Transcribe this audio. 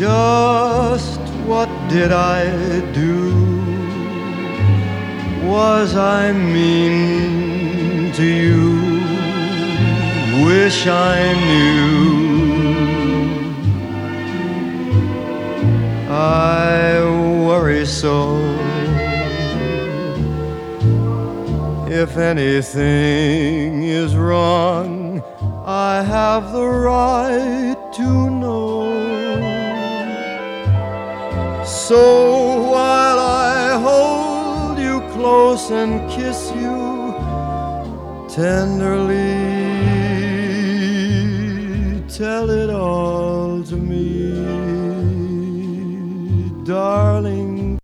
Just what did I do? Was I mean to you? Wish I knew. I worry so. If anything is wrong, I have the right to know. So while I hold you close and kiss you tenderly, tell it all to me, darling.